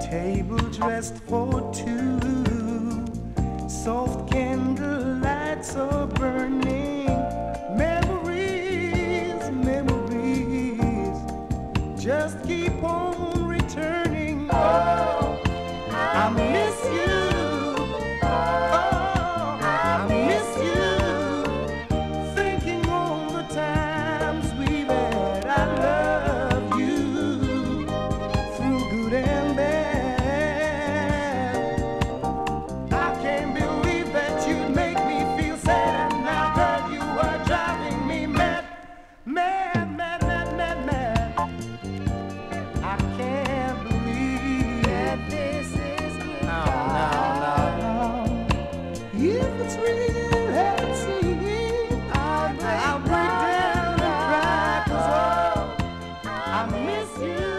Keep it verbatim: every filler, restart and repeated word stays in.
Table dressed for two, soft candle lights are burning. Memories, memories, just keep on returning. Oh, I miss you. Oh, I miss you. Thinking on the times we've had. I love you through good and bad. Mad, mad, mad, mad, mad. I can't believe that this is good. No, no, no, no. If it's real, let's see. I'll break, I'll break down and cry, 'cause oh, I miss you.